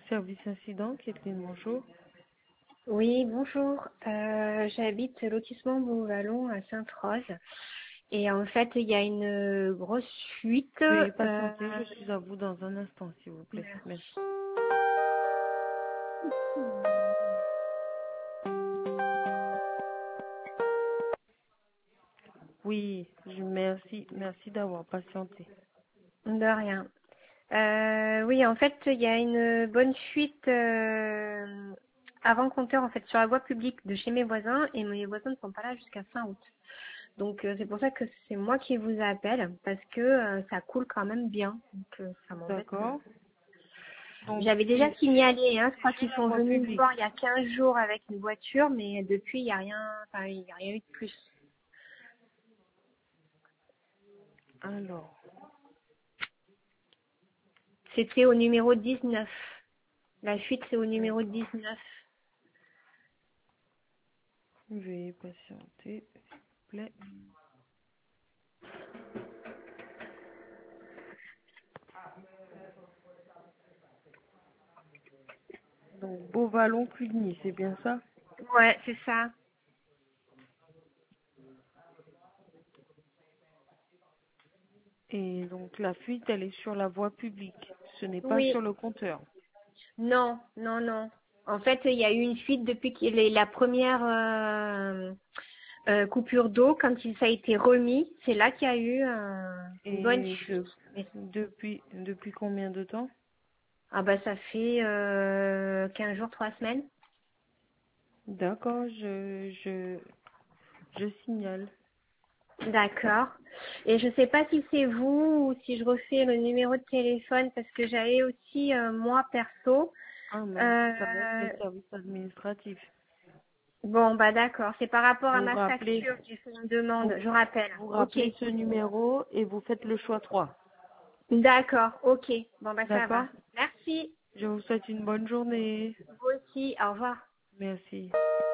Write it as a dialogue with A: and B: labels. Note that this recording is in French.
A: Service incident, Kathleen, bonjour.
B: Oui, bonjour. J'habite lotissement Beauvallon à Sainte-Rose. Et en fait, il y a une grosse fuite.
A: Veuillez patienter, je suis à vous dans un instant, s'il vous plaît. Merci. Oui, merci d'avoir patienté.
B: De rien. Oui, en fait, il y a une bonne fuite avant compteur en fait sur la voie publique de chez mes voisins et mes voisins ne sont pas là jusqu'à fin août. Donc c'est pour ça que c'est moi qui vous appelle parce que ça coule quand même bien. Donc ça m'embête.
A: D'accord. Donc,
B: J'avais déjà signalé, hein, je crois
A: sur
B: qu'ils
A: la
B: sont
A: voie
B: venus me
A: publique.
B: voir il y a 15 jours avec une voiture, mais depuis il n'y a rien, enfin il n'y a rien eu de plus.
A: Alors,
B: C'était au numéro 19. La fuite c'est au numéro 19.
A: veuillez patienter, s'il vous plaît. Donc, Beauvallon-Cluny, c'est bien ça?
B: Ouais, c'est ça.
A: Et donc, la fuite, elle est sur la voie publique. Ce n'est pas
B: Oui.
A: sur le compteur.
B: Non, non, non. En fait, il y a eu une fuite depuis la première coupure d'eau, quand ça a été remis, c'est là qu'il y a eu une bonne
A: Et
B: fuite.
A: depuis combien de temps?
B: Ah bah ça fait 15 jours, 3 semaines.
A: D'accord, je signale.
B: D'accord. Et je sais pas si c'est vous ou si je refais le numéro de téléphone parce que j'avais aussi moi perso.
A: Ah mince, ça va être le
B: Euh,
A: service administratif.
B: bon bah d'accord. C'est par rapport à
A: Vous
B: ma
A: rappelez,
B: facture. J'ai fait une demande.
A: vous,
B: Je rappelle.
A: vous
B: Ok.
A: rappelez ce numéro et vous faites le choix 3.
B: D'accord. Ok. Bon bah ça va.
A: D'accord?
B: Merci.
A: Je vous souhaite une bonne journée.
B: Vous aussi. Au revoir.
A: Merci.